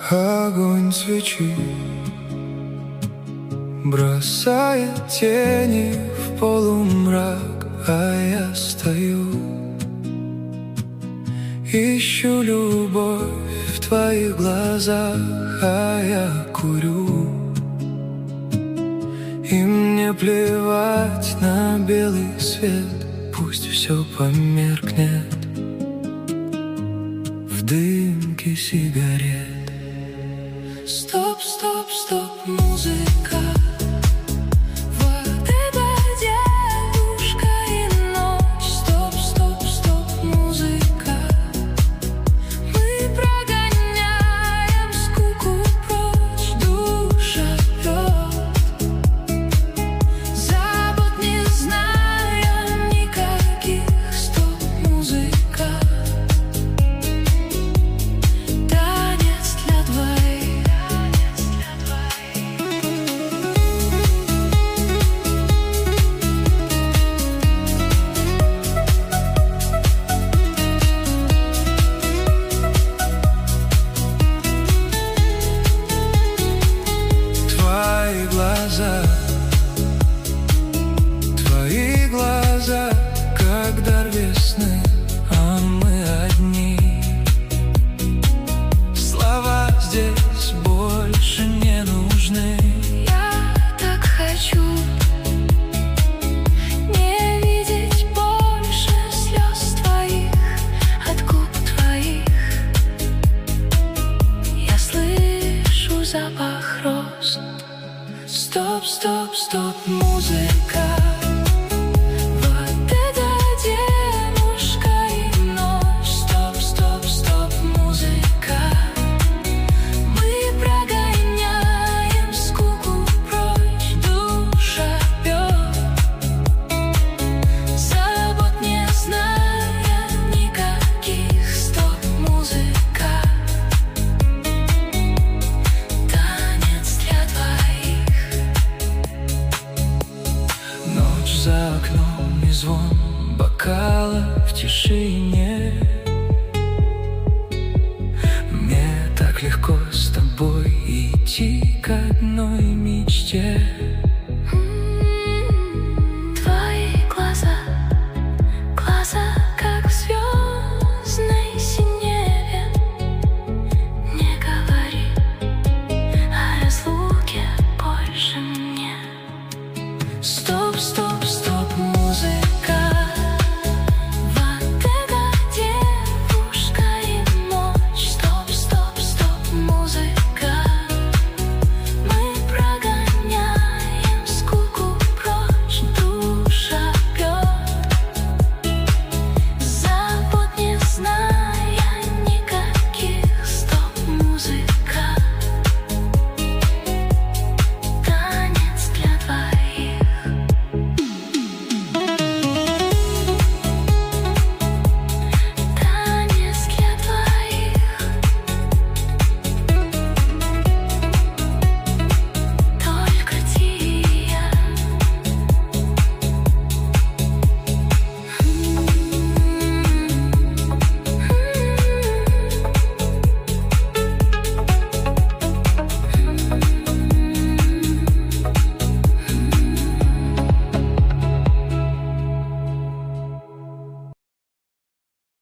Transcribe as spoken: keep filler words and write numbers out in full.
Огонь свечи бросает тени в полумрак, а я стою, ищу любовь в твоих глазах, а я курю. И мне плевать на белый свет, пусть все померкнет в дымке сигарет. Стоп, стоп, стоп, музыка. Вот это дедушка и ночь. Стоп, стоп, стоп, музыка. Мы прогоняем скуку прочь, душа пьет, забот не зная никаких. Стоп, музыка. Танец для двоих. Твои глаза, твои глаза, как дар весны, а мы одни. Слова здесь больше не нужны. Я так хочу не видеть больше слез твоих от губ твоих. Я слышу запах роз. Стоп, стоп, стоп, музыка. Вот это девушка и ночь. Стоп, стоп, стоп, музыка. Мы прогоняем скуку прочь, душа пьет, забот не зная никаких. Стоп, музыка. Танец для двоих. Ночь за окном и звон бокала в тишине. Мне так легко с тобой идти к одной мечте.